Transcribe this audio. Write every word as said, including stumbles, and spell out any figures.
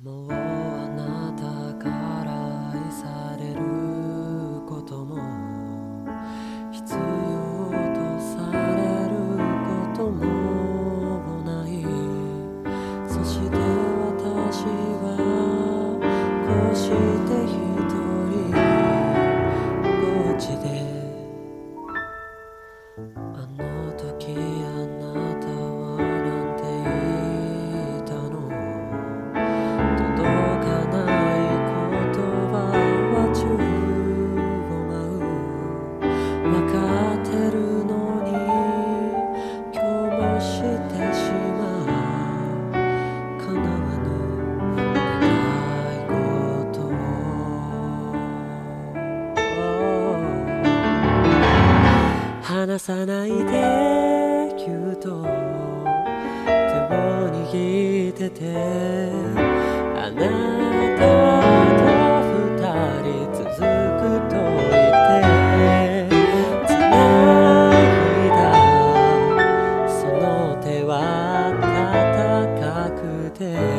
もうあなたから愛されることも必要とされることもない。そして私はこうして一人ぼっちで、あの時あなたはなんて言ったの。届かない言葉は宙を舞う。分かってるのに今日もしてしまう。叶わぬ願い事を離さないでぎゅっと手を握ってて、あなたと二人続くと言って繋いだその手は暖かくて、